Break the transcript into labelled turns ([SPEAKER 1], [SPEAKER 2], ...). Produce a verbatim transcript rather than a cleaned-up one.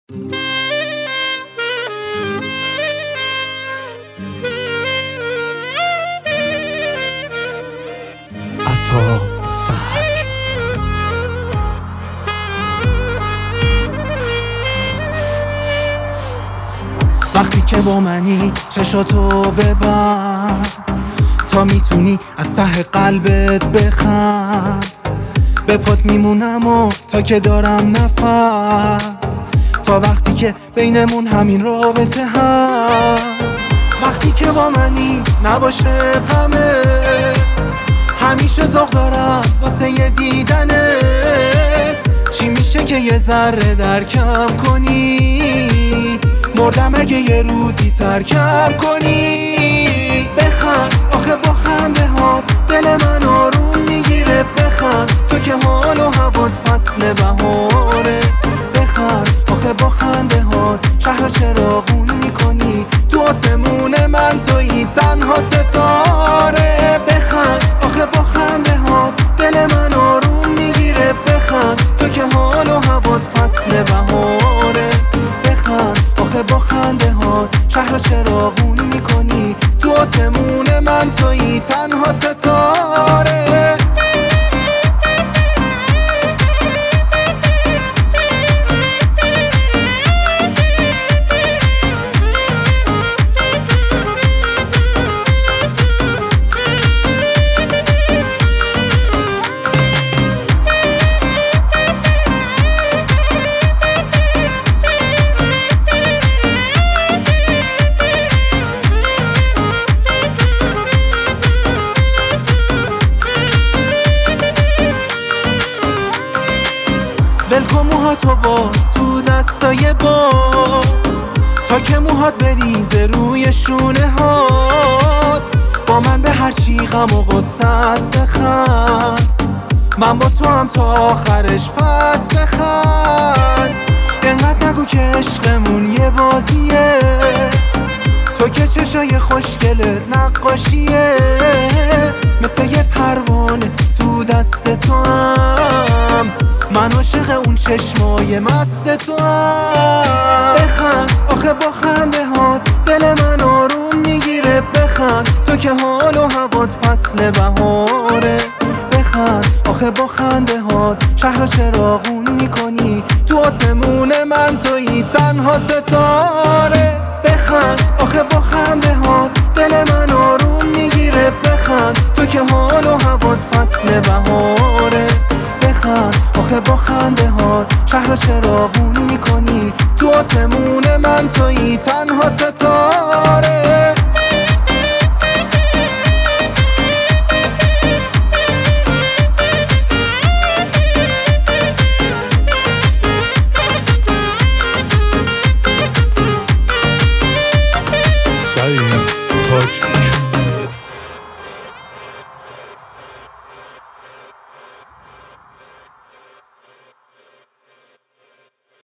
[SPEAKER 1] عطا صدر. وقتی که با منی چشاتو ببند تا میتونی از ته قلبت بخند، به پات میمونم و تا که دارم نفس، تا وقتی که بینمون همین رابطه هست. وقتی که با منی نباشه غمت، همیشه ذوق دارم واسه یه دیدنت. چی میشه که یه ذره درکم کنی؟ مردم اگه یه روزی ترکم کنی. بخند آخه با خنده هات دل من آروم میگیره. بخند تو که حال و هوات فصل بهاره. بخند آخه با خنده هات شهر چراغون میکنی. تو آسمون من تویی تنها ستاره. بخند آخه با خنده هات دل من آروم میگیره. بخند تو که حال و هوات فصل بهاره. بخند آخه با خنده هات شهر چراغون میکنی. تو آسمون من تویی تنها ستاره. ولکن موهاتو باز تو دستای باد، تا که موهات بریزه روی شونه هات. با من به هر چی غم و غصه است بخند، من با تو هم تا آخرش پس بخند. انقدر نگو که عشقمون یه بازیه، تو که چشای خوشگلت نقاشیه. مثل یه پروانه تو دست تو هم، من عاشق اون چشمای مست تو هم. بخند آخه با خنده هات دل من آروم میگیره. بخند تو که حال و هوات فصل بهاره. بخند آخه با خنده هات شهر چراغون میکنی. تو آسمون من تویی تنها ستاره. بخند آخه با خنده هات دل من آروم میگیره. بخند تو که حال و هوات فصل بهاره. بخند آخه با خنده هات شهر چراغون میکنی. تو آسمون من تویی تنها ستاره.